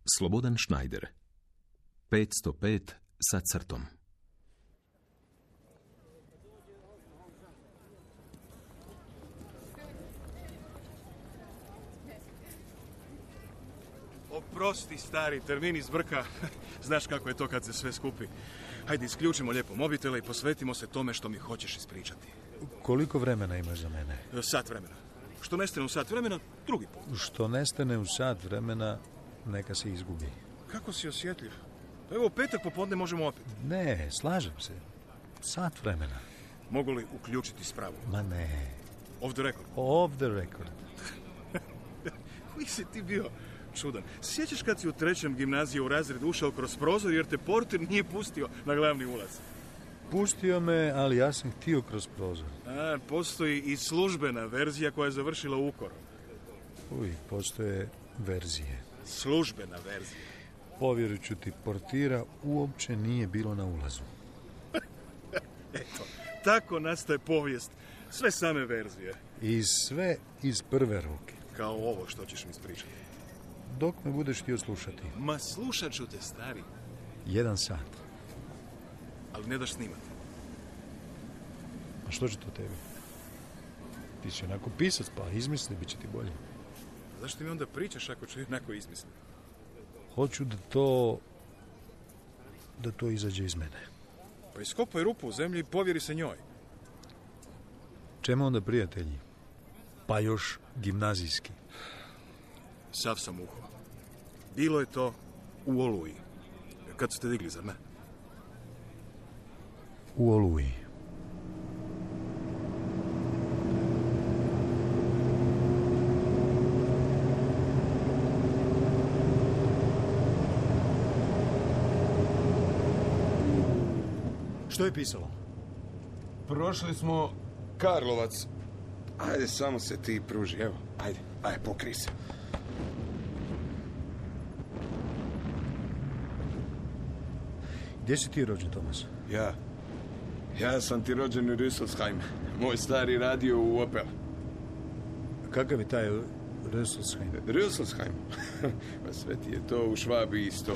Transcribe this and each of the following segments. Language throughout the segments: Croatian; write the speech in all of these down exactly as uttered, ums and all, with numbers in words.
Slobodan Schneider. petsto pet sa crtom. Oprosti, stari, termin iz brka. Znaš kako je to kad se sve skupi. Hajde, isključimo lijepo mobitele i posvetimo se tome što mi hoćeš ispričati. Koliko vremena imaš za mene? Sat vremena. Što nestane u sat vremena, drugi put. Što nestane u sat vremena, neka se izgubi. Kako si osjetljiv? Pa evo, u petak popodne možemo opet. Ne, slažem se. Sat vremena. Mogu li uključiti spravu? Ma ne. Off the record. Off the record. Koji si ti bio čudan. Sjećaš kad si u trećem gimnazije u razred ušao kroz prozor jer te portir nije pustio na glavni ulaz? Pustio me, ali ja sam htio kroz prozor. A, postoji i službena verzija koja je završila ukorom. Uvijek postoje verzije. Službena verzija. Povjerut ću ti, portira uopće nije bilo na ulazu. Eto, tako nastaje povijest. Sve same verzije. I sve iz prve ruke. Kao ovo što ćeš mi ispričati. Dok me budeš htio slušati. Ma slušat ću te, stari. Jedan sat. Ali ne daš snimati. A što će to tebi? Ti si onako pisac, pa izmisli, bit će ti bolje. Zašto mi onda pričaš ako ću jednako izmisliti? Hoću da to... da to izađe iz mene. Pa iskopaj rupu u zemlji i povjeri se njoj. Čemu onda prijatelji? Pa još gimnazijski. Sav sam uho. Bilo je to u Oluji. Kad ste digli, zar ne? U Oluji. Što je pisalo? Prošli smo Karlovac. Ajde, samo se ti pruži, evo. Ajde, ajde, pokri se. Gdje si ti rođen, Tomas? Ja. Ja sam ti rođen u Rüsselsheim. Moj stari radio u Opel. Kakav je taj Rüsselsheim? Rüsselsheim? Pa sve ti je to u Švabi isto.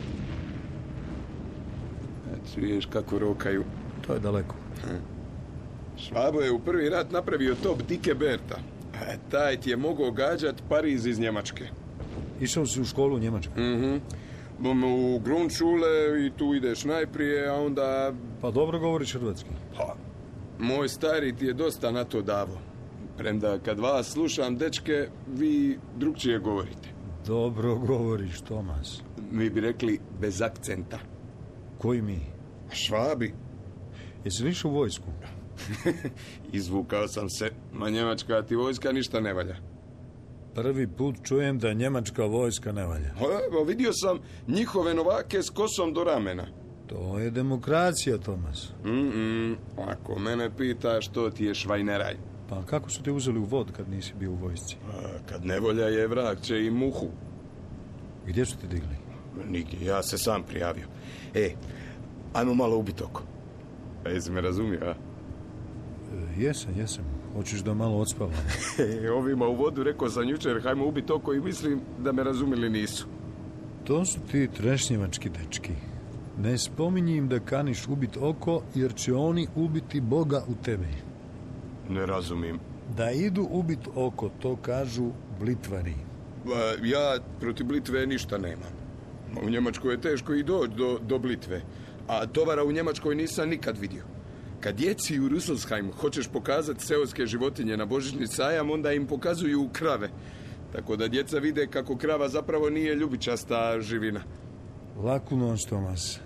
Čuješ kako rokaju. To je daleko. Švabo je u prvi rat napravio top Dike Berta. A taj ti je mogao gađat Pariz iz Njemačke. Išao si u školu u Njemačku? Mhm. Bom u Grundschule i tu ideš najprije, a onda... Pa dobro govoriš hrvatski. Pa, moj stari ti je dosta na to davo. Premda kad vas slušam, dečke, vi drugčije govorite. Dobro govoriš, Tomas. Mi bi rekli bez akcenta. Koji mi? Švabi. Jesi li išao u vojsku? Izvukao sam se. Ma njemačka ti vojska ništa ne valja. Prvi put čujem da njemačka vojska ne valja. Evo, vidio sam njihove novake s kosom do ramena. To je demokracija, Tomas. Mm-mm. Ako mene pitaš, to ti je švajneraj. Pa kako su te uzeli u vod kad nisi bio u vojsci? A, kad nevolja je vrag, će i muhu. Gdje su te digli? Nigdje, ja se sam prijavio. E, ajmo malo ubiti oko. A jesi me razumio, a? E, jesam, jesam. Hoćeš da malo odspavam? E, ovima u vodu rekao sam jučer, hajmo ubiti oko i mislim da me razumili nisu. To su ti trešnjevački dečki. Ne spominji im da kaniš ubiti oko, jer će oni ubiti Boga u tebi. Ne razumijem. Da idu ubiti oko, to kažu blitvari. Ba, ja protiv blitve ništa nemam. U Njemačkoj je teško i doći do, do blitve. A tovara u Njemačkoj nisam nikad vidio. Kad djeci u Rüsselsheim hoćeš pokazati seoske životinje na božićni sajam, onda im pokazuju krave. Tako da djeca vide kako krava zapravo nije ljubičasta živina. Laku noć, Tomas.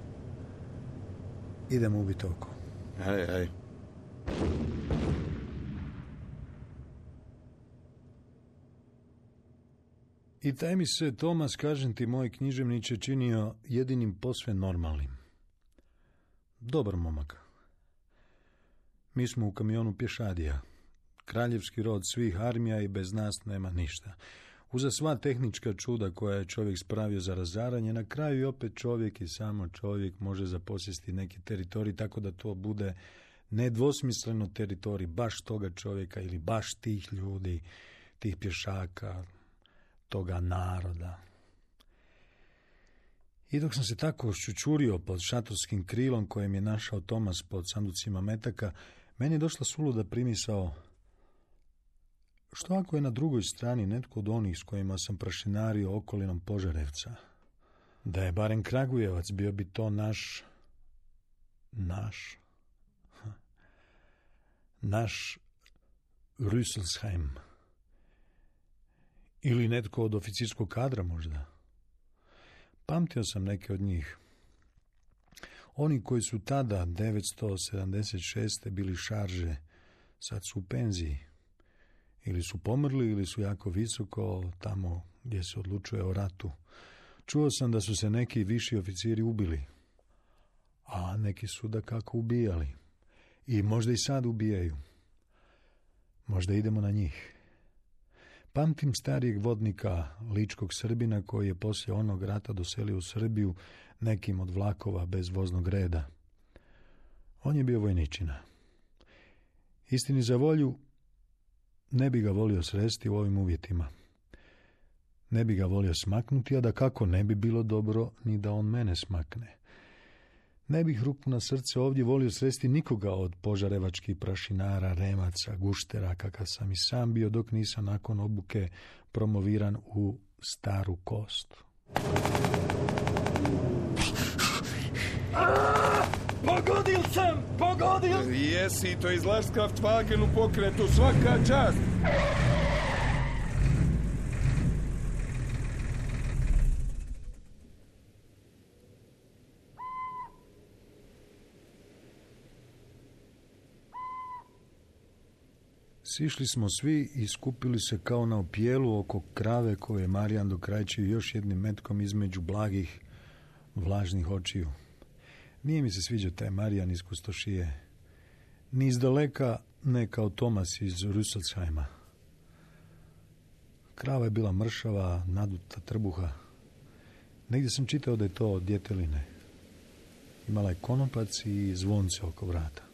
Idemo ubiti oko. Aj, aj. I taj mi se, Tomas, kažem ti, moj književniče, činio jedinim posve normalnim. Dobar momak. Mi smo u kamionu pješadija. Kraljevski rod svih armija i bez nas nema ništa. Uza sva tehnička čuda koja je čovjek spravio za razaranje, na kraju i opet čovjek i samo čovjek može zaposjesti neki teritorij tako da to bude nedvosmisleno teritorij baš toga čovjeka ili baš tih ljudi, tih pješaka, toga naroda. I dok sam se tako ščučurio pod šatorskim krilom kojem je našao Tomas pod sanducima metaka, meni je došla suluda primisao: što ako je na drugoj strani netko od onih s kojima sam prašinario okolinom Požarevca? Da je barem Kragujevac, bio bi to naš... naš... naš Rüsselsheim. Ili netko od oficirskog kadra možda. Pamtio sam neke od njih. Oni koji su tada, devetsto sedamdeset šeste. bili šarže, sad su u penziji. Ili su pomrli, ili su jako visoko, tamo gdje se odlučuje o ratu. Čuo sam da su se neki viši oficiri ubili, a neki su da kako ubijali. I možda i sad ubijaju. Možda idemo na njih. Pamtim starijeg vodnika, ličkog Srbina, koji je poslije onog rata doselio u Srbiju nekim od vlakova bez voznog reda. On je bio vojničina. Istini za volju, ne bi ga volio sresti u ovim uvjetima. Ne bi ga volio smaknuti, a da kako ne bi bilo dobro ni da on mene smakne. Ne bih, ruku na srce, ovdje volio sresti nikoga od požarevačkih prašinara, remaca, guštera, kakav sam i sam bio dok nisam nakon obuke promoviran u staru kost. A, pogodil sam! Pogodil! Jesi, to iz Lastkraftwagen u pokretu, svaka čast! Sišli smo svi i skupili se kao na opijelu oko krave koju je Marijan dokrajčio još jednim metkom između blagih, vlažnih očiju. Nije mi se sviđao taj Marijan iz Kustošije. Ni iz daleka ne kao Tomas iz Rüsselsheima. Krava je bila mršava, naduta trbuha. Negdje sam čitao da je to od djeteline. Imala je konopac i zvonce oko vrata.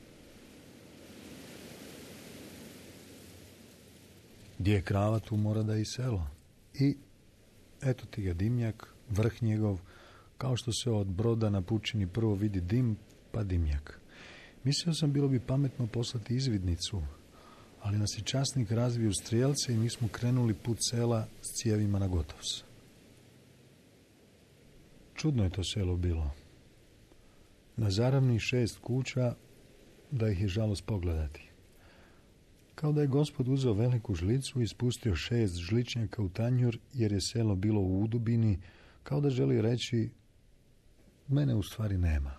Gdje je krava, tu mora da je i selo. I eto ti ga dimnjak, vrh njegov, kao što se od broda na pučini prvo vidi dim, pa dimnjak. Mislio sam bilo bi pametno poslati izvidnicu, ali nas je časnik razvio strijelce i mi smo krenuli put sela s cijevima na Gotovs. Čudno je to selo bilo. Na zaravni šest kuća, da ih je žalost pogledati. Kao da je Gospod uzeo veliku žlicu i spustio šest žličnjaka u tanjur, jer je selo bilo u udubini, kao da želi reći: mene u stvari nema.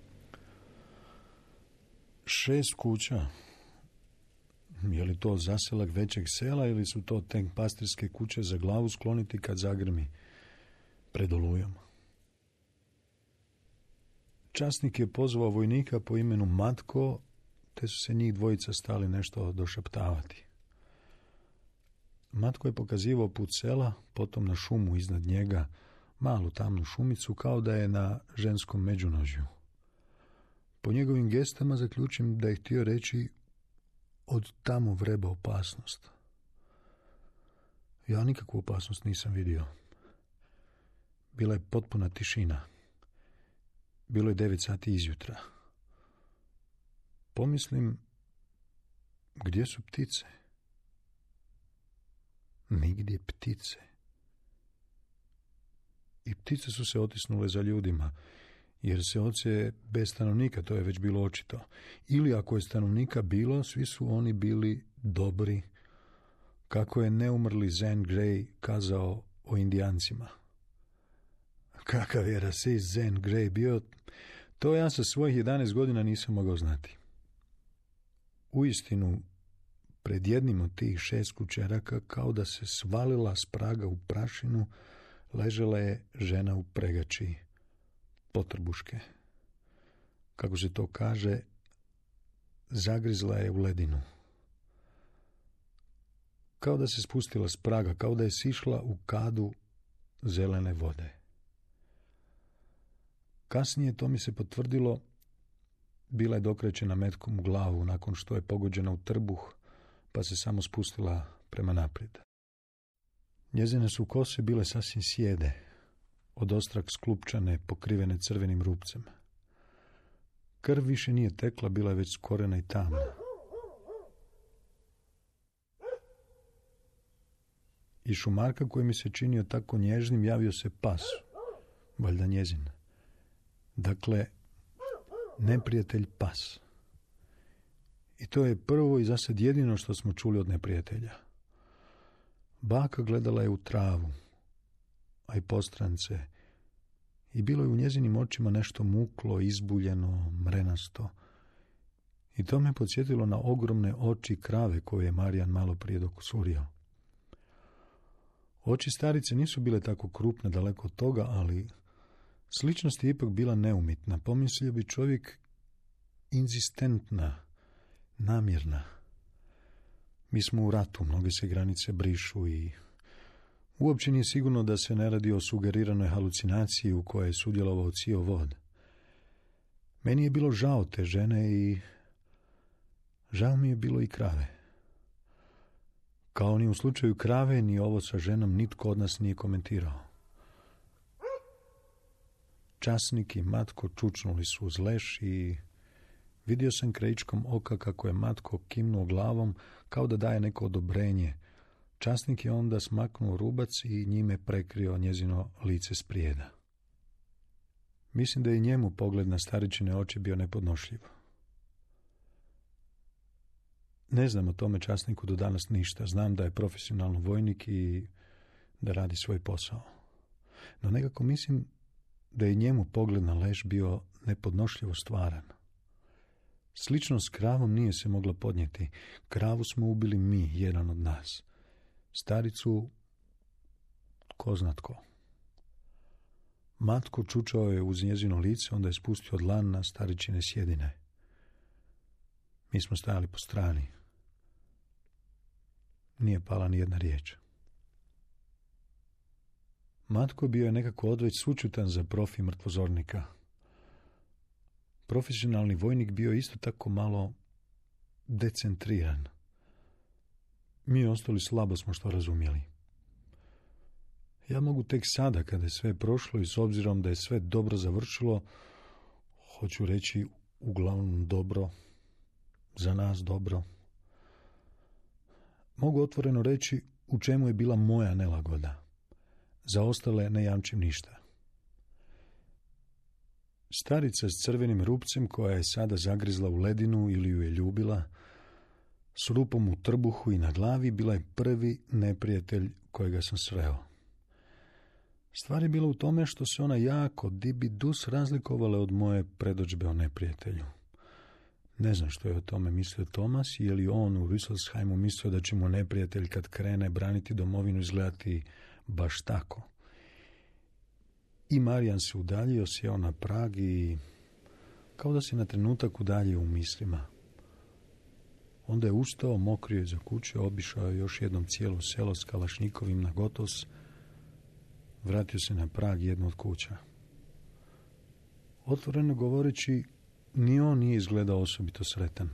Šest kuća. Je li to zaselak većeg sela ili su to tek pastirske kuće za glavu skloniti kad zagrmi pred olujom? Časnik je pozvao vojnika po imenu Matko, te su se njih dvojica stali nešto došaptavati. Matko je pokazivao put sela, potom na šumu iznad njega, malu tamnu šumicu, kao da je na ženskom međunožju. Po njegovim gestama zaključim da je htio reći: od tamo vreba opasnost. Ja nikakvu opasnost nisam vidio. Bila je potpuna tišina. Bilo je devet sati izjutra. Pomislim, gdje su ptice? Nigdje ptice. I ptice su se otisnule za ljudima, jer se oce bez stanovnika, to je već bilo očito. Ili ako je stanovnika bilo, svi su oni bili dobri, kako je neumrli Zane Grey kazao o Indijancima. Kakav je rasist Zane Grey bio, to ja sa svojih jedanaest godina nisam mogao znati. Uistinu, pred jednim od tih šest kućeraka, kao da se svalila s praga u prašinu, ležela je žena u pregači, potrbuške. Kako se to kaže, zagrizla je u ledinu. Kao da se spustila s praga, kao da je sišla u kadu zelene vode. Kasnije to mi se potvrdilo. Bila je dokrećena metkom u glavu nakon što je pogođena u trbuh, pa se samo spustila prema naprijed. Njezine su kose bile sasvim sjede, podostrak sklupčane, pokrivene crvenim rupcem. Krv više nije tekla, bila je već skorena i tamna. I šumarka koji mi se činio tako nježnim javio se pas, valjda njezin. Dakle, neprijatelj pas. I to je prvo i zasad jedino što smo čuli od neprijatelja. Baka gledala je u travu, a i postrance, i bilo je u njezinim očima nešto muklo, izbuljeno, mrenasto. I to me podsjetilo na ogromne oči krave koje je Marijan malo prije dokusurio. Oči starice nisu bile tako krupne daleko od toga, ali sličnost je ipak bila neumitna. Pomislio bi čovjek inzistentna, namjerna. Mi smo u ratu, mnoge se granice brišu i uopće nije sigurno da se ne radi o sugeriranoj halucinaciji u kojoj je sudjelovao cijel vod. Meni je bilo žao te žene i žao mi je bilo i krave. Kao ni u slučaju krave, ni ovo sa ženom nitko od nas nije komentirao. Časnik i Matko čučnuli su uz leš i vidio sam krajičkom oka kako je Matko kimnuo glavom kao da daje neko odobrenje. Časnik je onda smaknuo rubac i njime prekrio njezino lice sprijeda. Mislim da je njemu pogled na staričine oči bio nepodnošljiv. Ne znam o tome časniku do danas ništa. Znam da je profesionalno vojnik i da radi svoj posao. No nekako mislim da je njemu pogled na leš bio nepodnošljivo stvaran. Slično s kravom nije se mogla podnijeti. Kravu smo ubili mi, jedan od nas. Staricu, ko zna tko. Matko čučao je uz njezino lice, onda je spustio dlan na staričine sjedine. Mi smo stajali po strani. Nije pala ni jedna riječ. Matko bio je nekako odveć sućutan za profi mrtvozornika. Profesionalni vojnik bio isto tako malo decentriran. Mi ostali slabo smo što razumjeli. Ja mogu tek sada, kada je sve prošlo i s obzirom da je sve dobro završilo, hoću reći uglavnom dobro, za nas dobro. Mogu otvoreno reći u čemu je bila moja nelagoda. Za ostale ne jamčim ništa. Starica s crvenim rupcem koja je sada zagrizla u ledinu ili ju je ljubila, s rupom u trbuhu i na glavi, bila je prvi neprijatelj kojega sam sreo. Stvar je bila u tome što se ona jako dibidus razlikovala od moje predodžbe o neprijatelju. Ne znam što je o tome mislio Tomas, je li on u Rüsselsheimu mislio da će mu neprijatelj kad krene braniti domovinu izgledati baš tako. I Marijan se udaljio, sjeo na prag i kao da se na trenutak udaljio u mislima. Onda je ustao, mokrio iza kuće, obišao je još jednom cijelo selo s kalašnjikovim na gotos, vratio se na prag jednu od kuća. Otvoreno govoreći, ni on nije izgledao osobito sretan.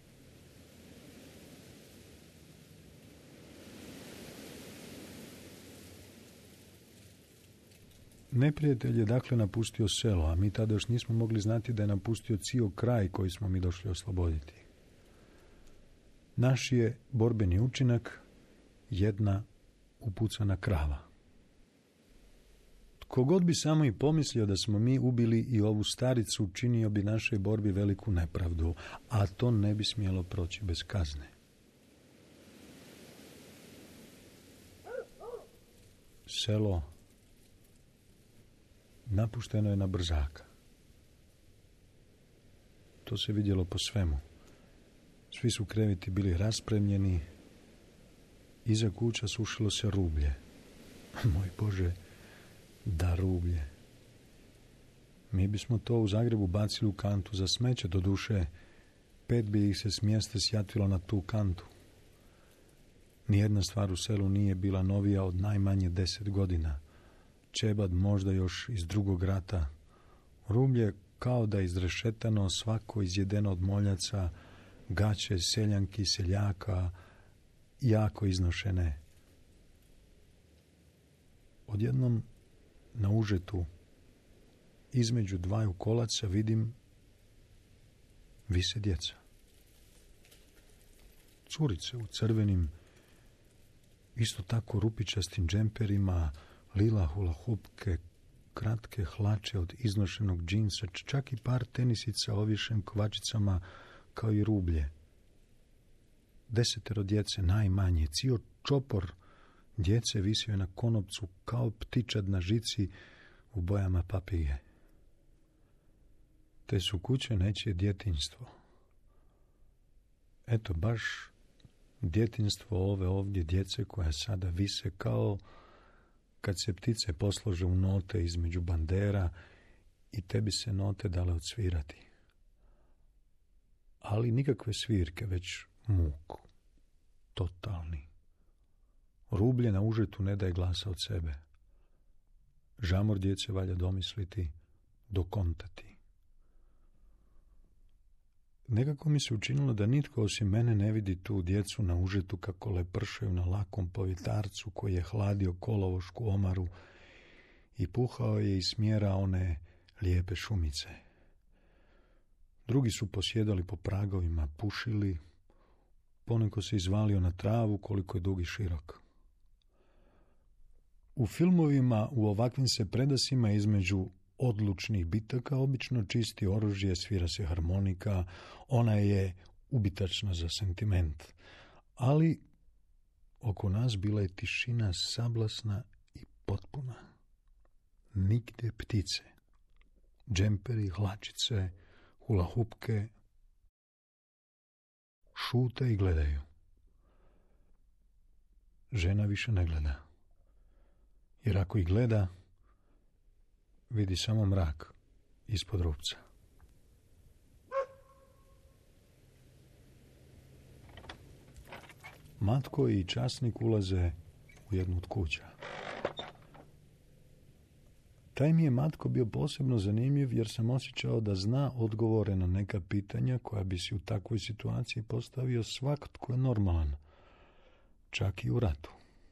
Neprijatelj je dakle napustio selo, a mi tada još nismo mogli znati da je napustio cijel kraj koji smo mi došli osloboditi. Naš je borbeni učinak jedna upucana krava. Tko god bi samo i pomislio da smo mi ubili i ovu staricu, činio bi našoj borbi veliku nepravdu, a to ne bi smjelo proći bez kazne. Selo napušteno je na brzaka. To se vidjelo po svemu. Svi su kreveti bili raspremljeni, iza kuća sušilo se rublje. Moj Bože, da rublje. Mi bismo to u Zagrebu bacili u kantu za smeće, doduše pet bi ih se s mjesta sjatilo na tu kantu. Nijedna stvar u selu nije bila novija od najmanje deset godina. Čebad možda još iz drugog rata. Rublje kao da izrešetano, svako izjedeno od moljaca, gaće, seljanki, seljaka, jako iznošene. Odjednom na užetu, između dvaju kolaca vidim vise djeca. Curice u crvenim, isto tako rupičastim džemperima, lila hula hupke, kratke hlače od iznošenog džinsa, čak i par tenisica ovješen kvačicama kao i rublje. Desetero djece, najmanje, cijel čopor djece visio je na konopcu kao ptičad na žici u bojama papige. Te su kuće nečije djetinjstvo. Eto baš djetinjstvo ove ovdje djece koja sada vise kao kad se ptice poslože u note između bandera i tebi se note dale odsvirati. Ali nikakve svirke, već muk. Totalni. Rublje na užetu ne daje glasa od sebe. Žamor djece valja domisliti, dokontati. Nekako mi se učinilo da nitko osim mene ne vidi tu djecu na užetu kako lepršaju na lakom povitarcu koji je hladio kolovošku omaru i puhao je iz smjera one lijepe šumice. Drugi su posjedali po pragovima, pušili, poneko se izvalio na travu koliko je dug i širok. U filmovima u ovakvim se predasima između odlučnih bitaka obično čisti oružje, svira se harmonika, ona je ubitačna za sentiment. Ali oko nas bila je tišina sablasna i potpuna. Nigdje ptice, džemperi, hlačice, hulahupke, šute i gledaju. Žena više ne gleda. Jer ako i gleda, vidi samo mrak ispod rupca. Matko i časnik ulaze u jednu od kuća. Taj mi je Matko bio posebno zanimljiv jer sam osjećao da zna odgovore na neka pitanja koja bi si u takvoj situaciji postavio svak tko je normalan, čak i u ratu.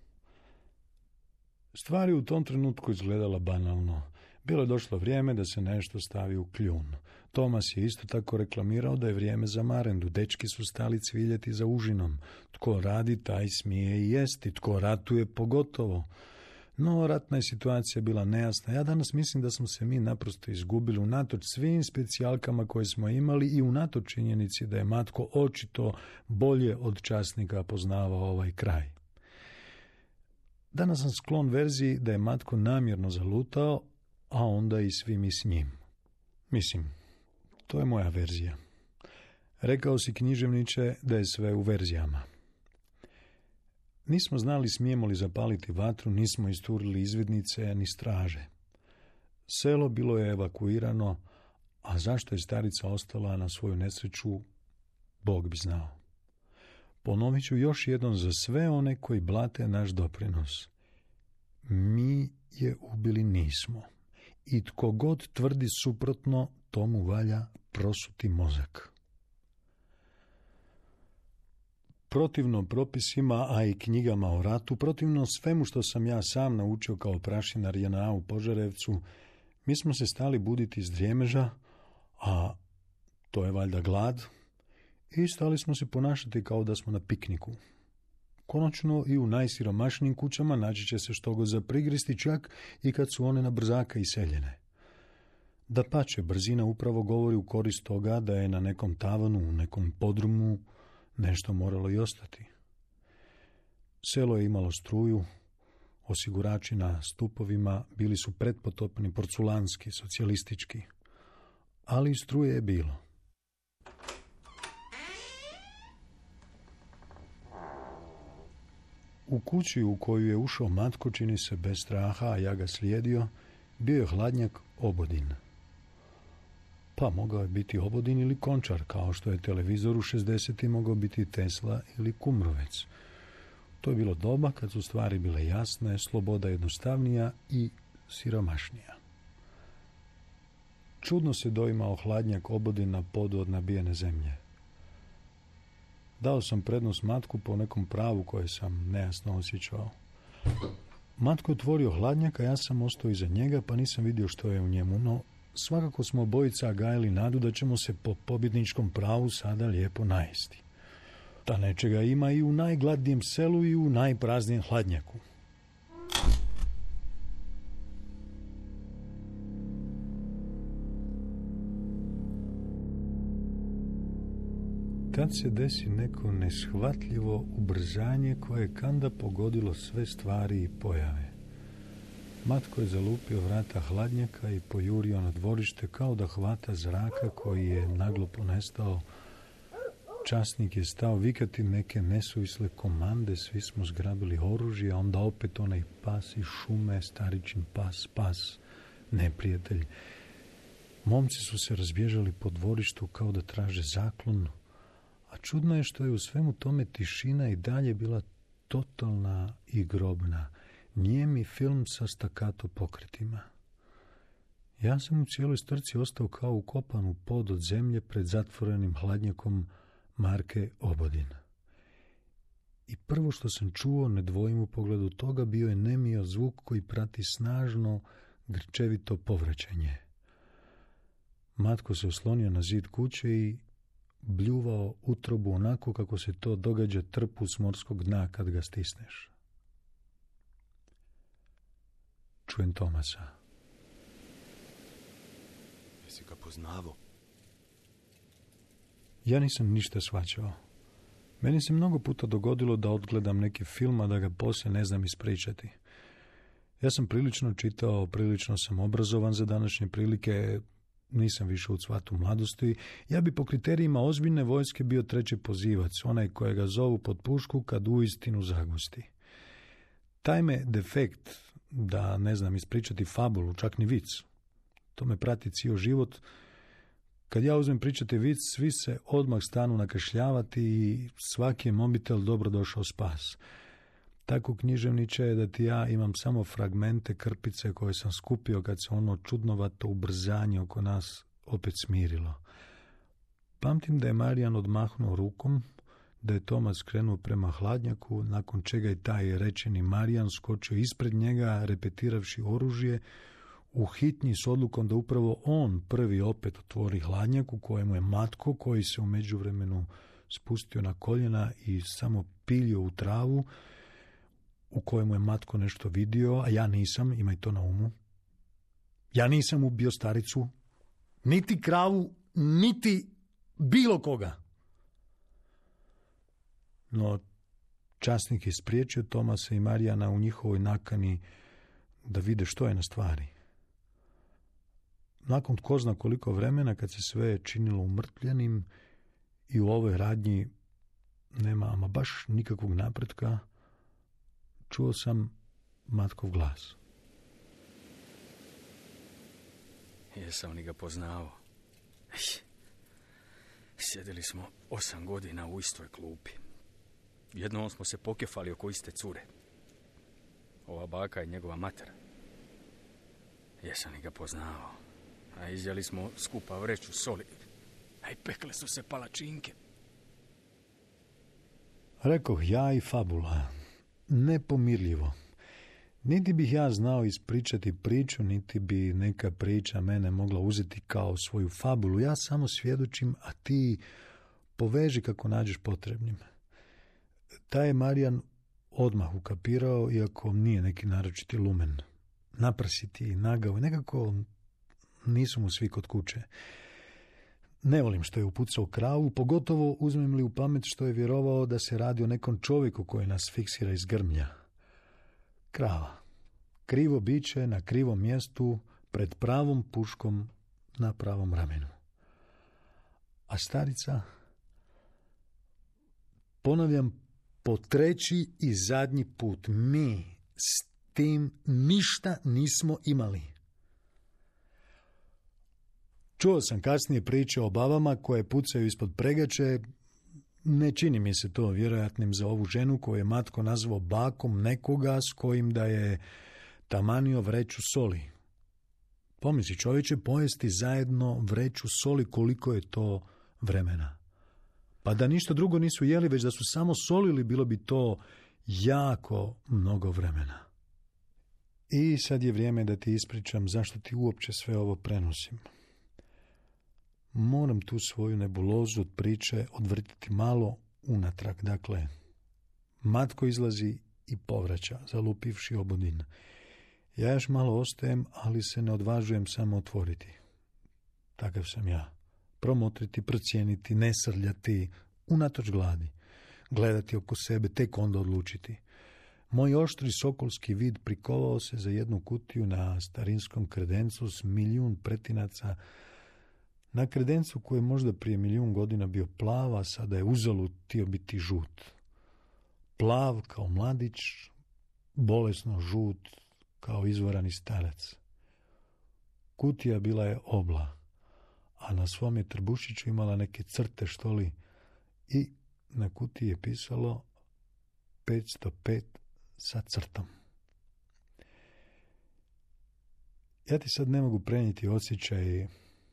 Stvari u tom trenutku izgledala banalno. Bilo je došlo vrijeme da se nešto stavi u kljun. Tomas je isto tako reklamirao da je vrijeme za marendu. Dečki su stali cviljeti za užinom. Tko radi, taj smije i jesti. Tko ratuje, pogotovo. No, ratna je situacija bila nejasna. Ja danas mislim da smo se mi naprosto izgubili unatoč svim specijalkama koje smo imali i unatoč činjenici da je Matko očito bolje od časnika poznavao ovaj kraj. Danas sam sklon verziji da je Matko namjerno zalutao, a onda i svi mi s njim. Mislim, to je moja verzija. Rekao si, književniče, da je sve u verzijama. Nismo znali smijemo li zapaliti vatru, nismo isturili izvidnice ni straže. Selo bilo je evakuirano, a zašto je starica ostala na svoju nesreću, Bog bi znao. Ponovit ću još jednom za sve one koji blate naš doprinos. Mi je ubili nismo. I tko god tvrdi suprotno, tomu valja prosuti mozak. Protivno propisima, a i knjigama o ratu, protivno svemu što sam ja sam naučio kao prašinar J N A u Požarevcu, mi smo se stali buditi iz drjemeža, a to je valjda glad, i stali smo se ponašati kao da smo na pikniku. Konačno i u najsiromašnijim kućama naći će se što god za prigristi, čak i kad su one na brzaka iseljene. Dapače, brzina upravo govori u korist toga da je na nekom tavanu, u nekom podrumu nešto moralo i ostati. Selo je imalo struju, osigurači na stupovima bili su pretpotopni, porculanski, socijalistički, ali struje je bilo. U kući u koju je ušao Matko, čini se bez straha, a ja ga slijedio, bio je hladnjak Obodin. Pa mogao je biti Obodin ili Končar, kao što je televizor u šezdesetim mogao biti Tesla ili Kumrovec. To je bilo doba kad su stvari bile jasne, sloboda jednostavnija i siromašnija. Čudno se doimao hladnjak Obodin na podu od nabijene zemlje. Dao sam prednost Matku po nekom pravu koje sam nejasno osjećao. Matko je otvorio hladnjak, a ja sam ostao iza njega, pa nisam vidio što je u njemu, no svakako smo obojica gajili nadu da ćemo se po pobjedničkom pravu sada lijepo najesti. Ta nečega ima i u najgladnijem selu i u najpraznijem hladnjaku. Tad se desi neko neshvatljivo ubrzanje koje je kanda pogodilo sve stvari i pojave. Matko je zalupio vrata hladnjaka i pojurio na dvorište kao da hvata zraka koji je naglo ponestao. Časnik je stao vikati neke nesuvisle komande, svi smo zgrabili oružje, a onda opet onaj pas iz šume, staričin pas, pas, neprijatelj. Momci su se razbježali po dvorištu kao da traže zaklon, a čudno je što je u svemu tome tišina i dalje bila totalna i grobna, nijemi film sa stakato pokretima. Ja sam u cijeloj strci ostao kao ukopan u pod od zemlje pred zatvorenim hladnjakom marke Obodin. I prvo što sam čuo, ne dvojim u pogledu toga, bio je nemio zvuk koji prati snažno, grčevito povraćanje. Matko se oslonio na zid kuće i bljuvao utrobu onako kako se to događa trpu s morskog dna kad ga stisneš. Čujem Tomasa. Jesi ga poznavo? Ja nisam ništa shvaćao. Meni se mnogo puta dogodilo da odgledam neki film, a da ga poslije ne znam ispričati. Ja sam prilično čitao, prilično sam obrazovan za današnje prilike, nisam više u cvatu mladosti. Ja bi po kriterijima ozbiljne vojske bio treći pozivac, onaj kojega zovu pod pušku kad uistinu zagusti. Taj me defekt da ne znam ispričati fabulu, čak ni vic. To me prati cijel život. Kad ja uzmem pričati vic, svi se odmah stanu nakašljavati i svaki je mobitel dobro došao spas. Tako književniče je da ti ja imam samo fragmente krpice koje sam skupio kad se ono čudnovato ubrzanje oko nas opet smirilo. Pamtim da je Marijan odmahnuo rukom, da je Tomas krenuo prema hladnjaku, nakon čega je taj rečeni Marijan skočio ispred njega, repetiravši oružje, u hitnji s odlukom da upravo on prvi opet otvori hladnjak u kojemu je Matko, koji se u međuvremenu spustio na koljena i samo piljio u travu, u kojemu je Matko nešto vidio, a ja nisam, imaj to na umu. Ja nisam ubio staricu, niti kravu, niti bilo koga. No, časnik je spriječio Tomasa i Marijana u njihovoj nakani da vide što je na stvari. Nakon tko zna koliko vremena, kad se sve činilo umrtljenim i u ovoj radnji nema ama baš nikakvog napretka, čuo sam Matkov glas. Jesam li ga poznao? Sjedili smo osam godina u istoj klupi. Jednom smo se pokefali oko iste cure. Ova baka je njegova mater. Jesam li ga poznao? A izjeli smo skupa vreću soli. A i pekle su se palačinke. Rekoh ja i fabula. Nepomirljivo. Niti bih ja znao ispričati priču, niti bi neka priča mene mogla uzeti kao svoju fabulu. Ja samo svjedočim, a ti poveži kako nađeš potrebnim. Taj je Marijan odmah ukapirao, iako nije neki naročiti lumen. Naprasiti i nagao, nekako nisu mu svi kod kuće. Ne volim što je upucao kravu, pogotovo uzmem li u pamet što je vjerovao da se radi o nekom čovjeku koji nas fiksira iz grmlja. Krava. Krivo biće na krivom mjestu, pred pravom puškom na pravom ramenu. A starica? Ponavljam po treći i zadnji put, mi s tim ništa nismo imali. Čuo sam kasnije priče o babama koje pucaju ispod pregače. Ne čini mi se to vjerojatnim za ovu ženu koju je Matko nazvao bakom nekoga s kojim da je tamanio vreću soli. Pomisli čovječe, pojesti zajedno vreću soli, koliko je to vremena. Pa da ništa drugo nisu jeli, već da su samo solili, bilo bi to jako mnogo vremena. I sad je vrijeme da ti ispričam zašto ti uopće sve ovo prenosim. Moram tu svoju nebulozu od priče odvrtiti malo unatrag. Dakle, matko izlazi i povraća, zalupivši obodin. Ja još malo ostajem, ali se ne odvažujem samo otvoriti. Takav sam ja. Promotriti, procijeniti, ne srljati, unatoč gladi. Gledati oko sebe, tek onda odlučiti. Moj oštri sokolski vid prikovao se za jednu kutiju na starinskom kredencu s milijun pretinaca, na kredencu koji je možda prije milijun godina bio plav, a sada je uzalud htio biti žut. Plav kao mladić, bolesno žut kao izvorani starac. Kutija bila je obla, a na svom je trbušiću imala neke crte što li, i na kutiji je pisalo petsto pet sa crtom. Ja ti sad ne mogu prenijeti osjećaj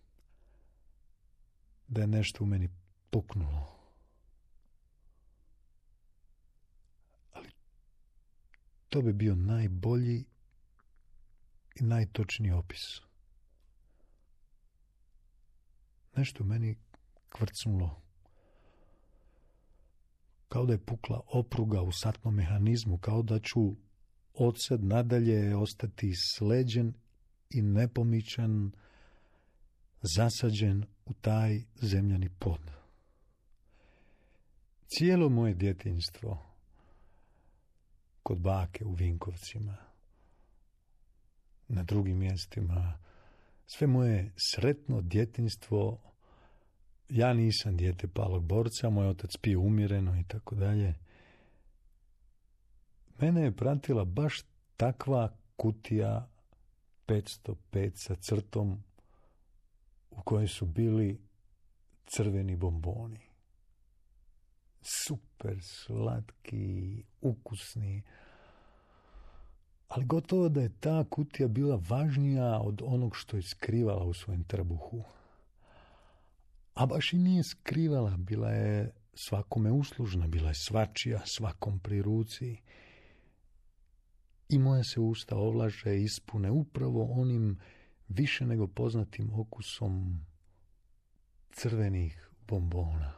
da je nešto u meni puknulo. Ali to bi bio najbolji i najtočniji opis. Nešto u meni kvrcnulo. Kao da je pukla opruga u satnom mehanizmu, kao da ću odsad nadalje ostati sleđen i nepomičan, zasađen u taj zemljani pod. Cijelo moje djetinjstvo kod bake u Vinkovcima, na drugim mjestima, sve moje sretno djetinjstvo, ja nisam dijete palog borca, moj otac pije umjereno i tako dalje. Mene je pratila baš takva kutija petsto pet sa crtom u kojoj su bili crveni bomboni. Super slatki, ukusni. Ali gotovo da je ta kutija bila važnija od onog što je skrivala u svojem trbuhu. A baš i nije skrivala, bila je svakome uslužna, bila je svačija, svakom pri ruci. I moja se usta ovlaže i ispune upravo onim više nego poznatim okusom crvenih bombona.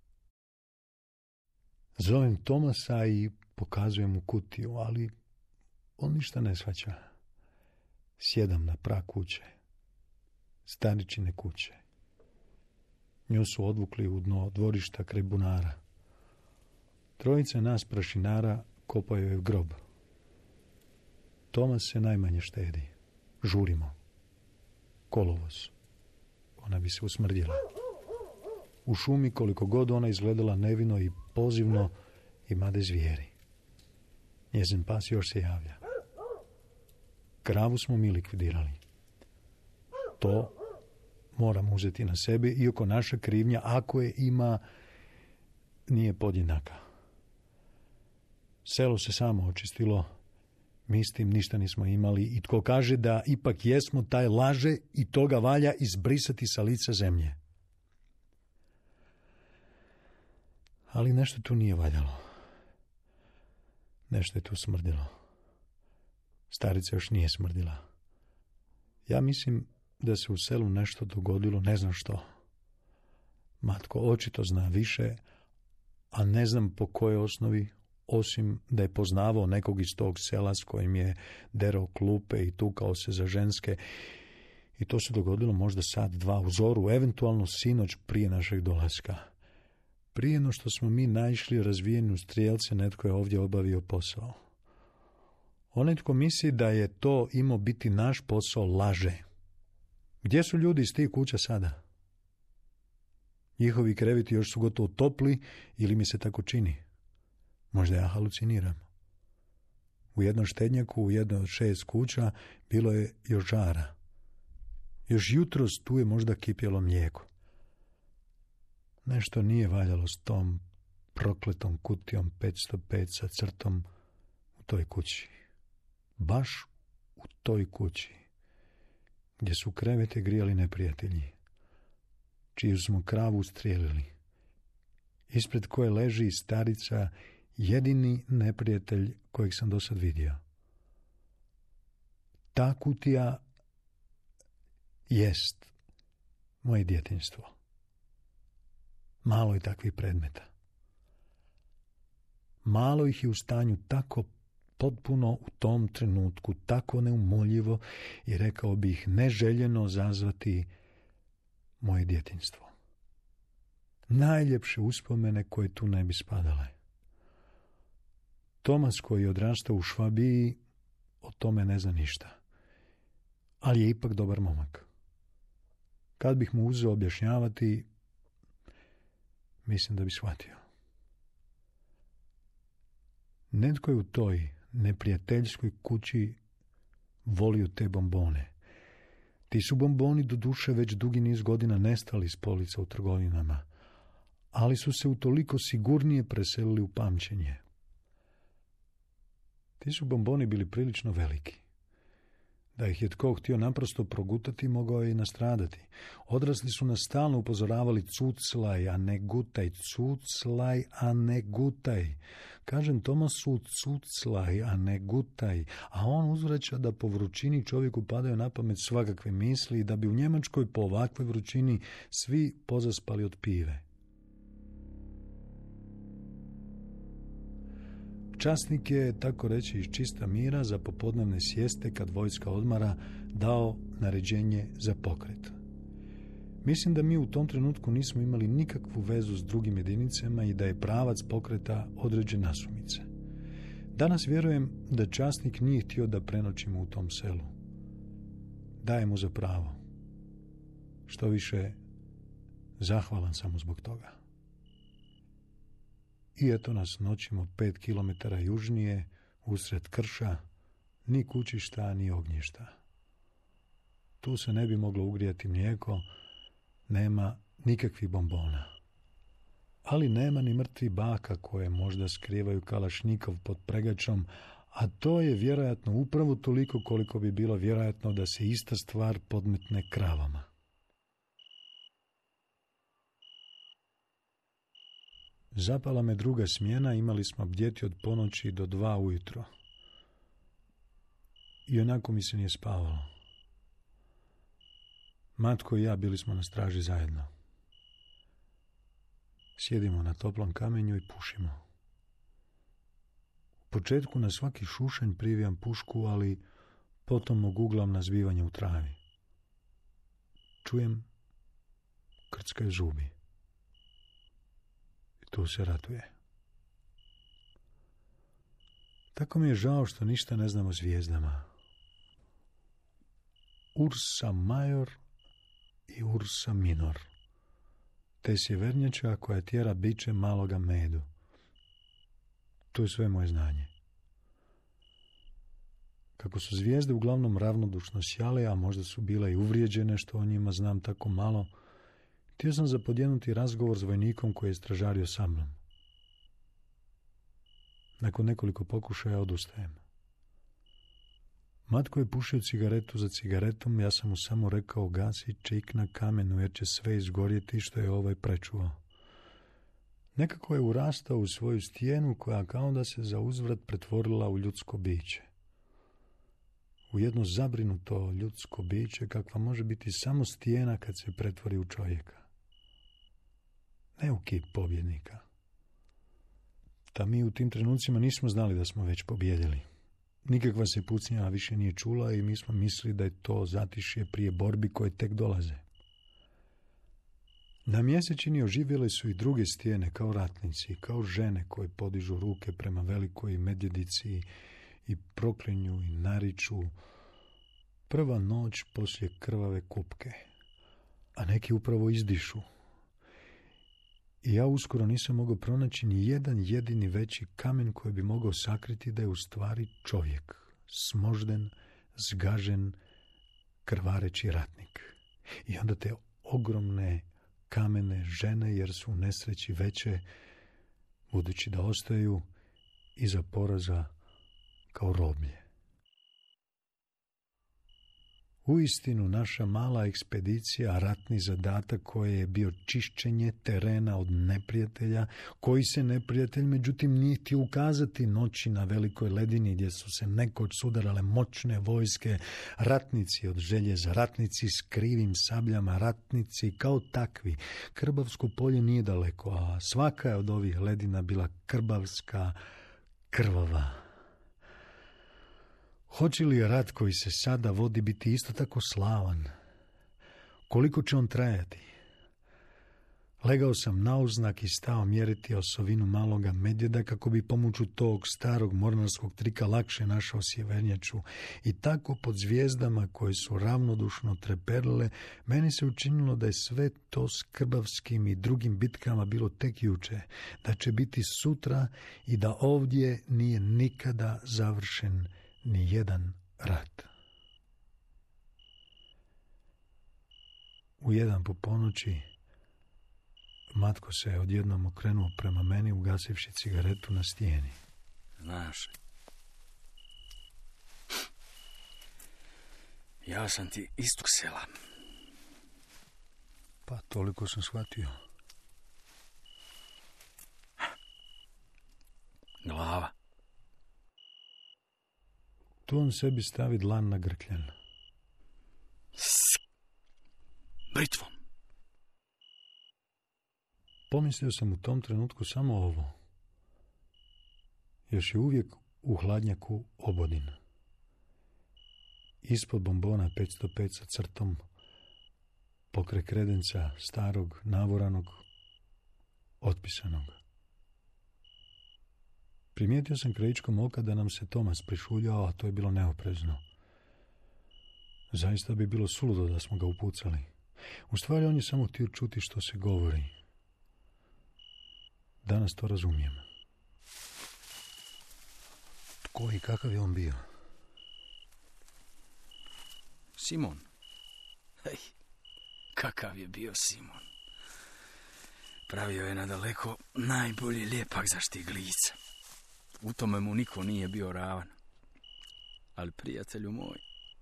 Zovem Tomasa i pokazujem mu kutiju, ali on ništa ne shvaća. Sjedam na prag kuće, staričine kuće. Nju su odvukli u dno dvorišta kraj bunara. Trojica nas prašinara kopaju je grob. Tomas se najmanje štedi. Žurimo. Kolovoz. Ona bi se usmrdjela. U šumi koliko god ona izgledala nevino i pozivno imade zvijeri. Njezin pas još se javlja. Kravu smo mi likvidirali. To moramo uzeti na sebe, iako naša krivnja, ako je ima, nije podjednaka. Selo se samo očistilo, mi s tim ništa nismo imali i tko kaže da ipak jesmo, taj laže i toga valja izbrisati sa lica zemlje. Ali nešto tu nije valjalo. Nešto je tu smrdilo. Starica još nije smrdila. Ja mislim da se u selu nešto dogodilo, ne znam što. Matko očito zna više, a ne znam po kojoj osnovi, osim da je poznavao nekog iz tog sela s kojim je derao klupe i tukao se za ženske. I to se dogodilo možda sad, dva u zoru, eventualno sinoć prije našeg dolaska. Prije no što smo mi naišli razvijeni u strijelce, netko je ovdje obavio posao. Onaj tko misli da je to imao biti naš posao, laže. Gdje su ljudi iz tih kuća sada? Njihovi kreveti još su gotovo topli ili mi se tako čini? Možda ja haluciniram. U jednom štednjaku, u jednoj od šest kuća, bilo je još žara. Još jutros tu je možda kipjelo mlijeko. Nešto nije valjalo s tom prokletom kutijom petsto pet sa crtom u toj kući. Baš u toj kući, gdje su krevete grijali neprijatelji, čiju smo kravu strijelili, ispred koje leži starica, jedini neprijatelj kojeg sam do sad vidio. Ta kutija jest moje djetinjstvo. Malo je takvih predmeta. Malo ih je u stanju tako potpuno u tom trenutku, tako neumoljivo i rekao bih neželjeno zazvati moje djetinjstvo. Najljepše uspomene koje tu ne bi spadale. Tomas koji je odrastao u Švabiji o tome ne zna ništa, ali je ipak dobar momak. Kad bih mu uzeo objašnjavati, mislim da bi shvatio. Netko je u toj neprijateljskoj kući volio te bombone. Ti su bomboni do duše već dugi niz godina nestali s polica u trgovinama, ali su se utoliko sigurnije preselili u pamćenje. Ti su bomboni bili prilično veliki. Da ih je tko htio naprosto progutati, mogao je i nastradati. Odrasli su nas stalno upozoravali cuclaj, a ne gutaj, cuclaj, a ne gutaj. Kažem Tomasu cuclaj, a ne gutaj, a on uzvraća da po vrućini čovjeku padaju na pamet svakakve misli i da bi u Njemačkoj po ovakvoj vrućini svi pozaspali od pive. Časnik je, tako reći iz čista mira, za popodnevne sjeste, kad vojska odmara, dao naređenje za pokret. Mislim da mi u tom trenutku nismo imali nikakvu vezu s drugim jedinicama i da je pravac pokreta određen nasumice. Danas vjerujem da časnik nije htio da prenoćimo u tom selu. Daje mu za pravo. Što više, zahvalan sam mu zbog toga. I eto nas noćimo pet kilometara južnije, usred krša, ni kućišta, ni ognjišta. Tu se ne bi moglo ugrijati mlijeko, nema nikakvih bombona. Ali nema ni mrtvi baka koje možda skrivaju kalašnikov pod pregačom, a to je vjerojatno upravo toliko koliko bi bilo vjerojatno da se ista stvar podmetne kravama. Zapala me druga smjena, imali smo bdjeti od ponoći do dva ujutro. I onako mi se nije spavalo. Matko i ja bili smo na straži zajedno. Sjedimo na toplom kamenju i pušimo. U početku na svaki šušanj privijam pušku, ali potom oguglam na zbivanje u travi. Čujem krckaju zubi. Tu se ratuje. Tako mi je žao što ništa ne znam o zvijezdama. Ursa major i Ursa minor. Te sjevernjača koja tjera biće maloga medu. To je sve moje znanje. Kako su zvijezde uglavnom ravnodušno sjale, a možda su bile i uvrijeđene što o njima znam tako malo, htio sam zapodjenuti razgovor s vojnikom koji je stražario sa mnom. Nakon nekoliko pokušaja odustajem. Matko je pušio cigaretu za cigaretom, ja sam mu samo rekao gasi čik na kamenu jer će sve izgorjeti što je ovaj prečuo. Nekako je urastao u svoju stijenu koja kao da se za uzvrat pretvorila u ljudsko biće. U jedno zabrinuto ljudsko biće kakva može biti samo stijena kad se pretvori u čovjeka. Ne u kip pobjednika. Ta mi u tim trenucima nismo znali da smo već pobjedili. Nikakva se pucnjava više nije čula i mi smo mislili da je to zatišje prije borbi koje tek dolaze. Na mjesečini oživjele su i druge stijene kao ratnici, kao žene koje podižu ruke prema velikoj medvjedici i proklinju i nariču. Prva noć poslije krvave kupke, a neki upravo izdišu. I ja uskoro nisam mogao pronaći ni jedan jedini veći kamen koji bi mogao sakriti da je u stvari čovjek, smožden, zgažen, krvareći ratnik. I onda te ogromne kamene žene, jer su u nesreći veće, budući da ostaju iza poraza kao roblje. Uistinu naša mala ekspedicija, ratni zadatak koji je bio čišćenje terena od neprijatelja, koji se neprijatelj međutim nije htio ukazati noći na velikoj ledini gdje su se nekoć sudarale moćne vojske, ratnici od željeza, ratnici s krivim sabljama, ratnici kao takvi. Krbavsko polje nije daleko, a svaka je od ovih ledina bila krbavska, krvava. Hoće li rat koji se sada vodi biti isto tako slavan? Koliko će on trajati? Legao sam na uznak i stao mjeriti osovinu maloga medvjeda kako bi pomoću tog starog mornarskog trika lakše našao sjevernjaču. I tako pod zvijezdama koje su ravnodušno treperile, meni se učinilo da je sve to s krbavskim i drugim bitkama bilo tek juče, da će biti sutra i da ovdje nije nikada završen ni jedan rat. U jedan po ponoći Matko se je odjednom okrenuo prema meni, ugasivši cigaretu na stijeni. Znaš, ja sam ti istog sela. Pa toliko sam shvatio. Glava. Tu on sebi stavi dlan na grkljan. S britvom. Pomislio sam u tom trenutku samo ovo. Još je uvijek u hladnjaku obodin. Ispod bombona petsto pet sa crtom, pokraj kredenca starog, navoranog, otpisanog. Primijetio sam krajičkom oka da nam se Tomas prišuljao, a to je bilo neoprezno. Zaista bi bilo suludo da smo ga upucali. U stvari on je samo htio čuti što se govori. Danas to razumijem. Tko i kakav je on bio? Simon. Hej, kakav je bio Simon. Pravio je nadaleko najbolji lijepak za štiglica. U tome mu niko nije bio ravan. Ali prijatelju moj,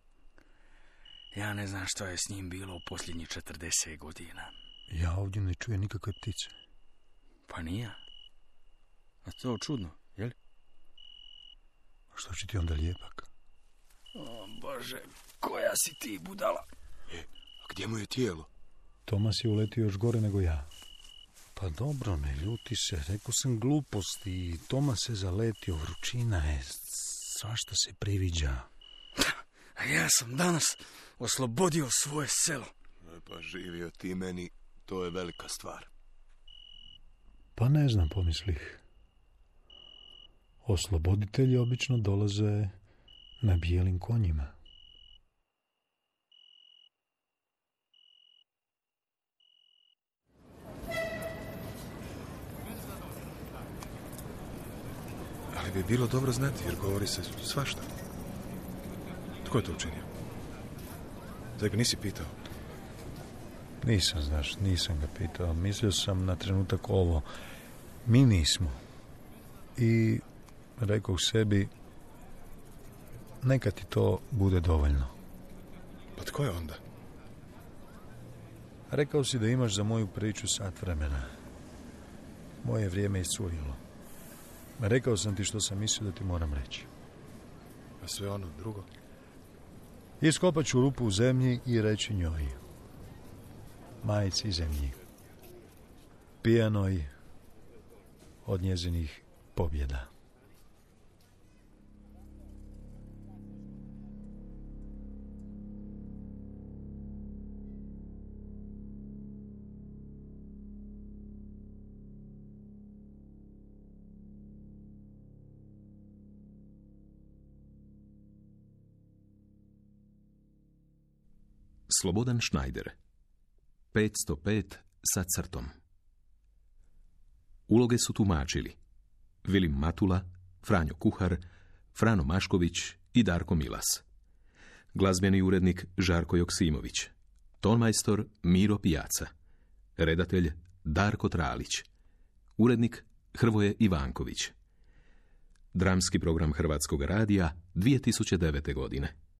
ja ne znam što je s njim bilo u posljednjih četrdeset godina. Ja ovdje ne čujem nikakve ptice. Pa nije. A to čudno, jel? A što će ti onda lijepak? O Bože, koja si ti budala? E, a gdje mu je tijelo? Tomas je uletio još gore nego ja. Pa dobro, ne ljuti se, rekao sam gluposti i Tomas se zaletio, vrućina je, svašta se priviđa. A ja sam danas oslobodio svoje selo. E, pa živio ti meni, to je velika stvar. Pa ne znam, pomislih. Osloboditelji obično dolaze na bijelim konjima. Ali bi bilo dobro znati, jer govori se svašta. Tko je to učinio? Zar ga nisi pitao? Nisam, znaš, nisam ga pitao. Mislio sam na trenutak ovo. Mi nismo. I rekao sebi, neka ti to bude dovoljno. Pa tko je onda? Rekao si da imaš za moju priču sat vremena. Moje vrijeme je iscurilo. Rekao sam ti što sam mislio da ti moram reći. A sve ono drugo? Iskopat ću rupu u zemlji i reći njoj. Majici zemlji. Pijanoj od njezinih pobjeda. Slobodan Schneider. petsto pet sa crtom. Uloge su tumačili Vilim Matula, Franjo Kuhar, Frano Mašković i Darko Milas. Glazbeni urednik Žarko Joksimović. Tonmajstor Miro Pijaca. Redatelj Darko Tralić. Urednik Hrvoje Ivanković. Dramski program Hrvatskog radija dvije tisuće devete. godine.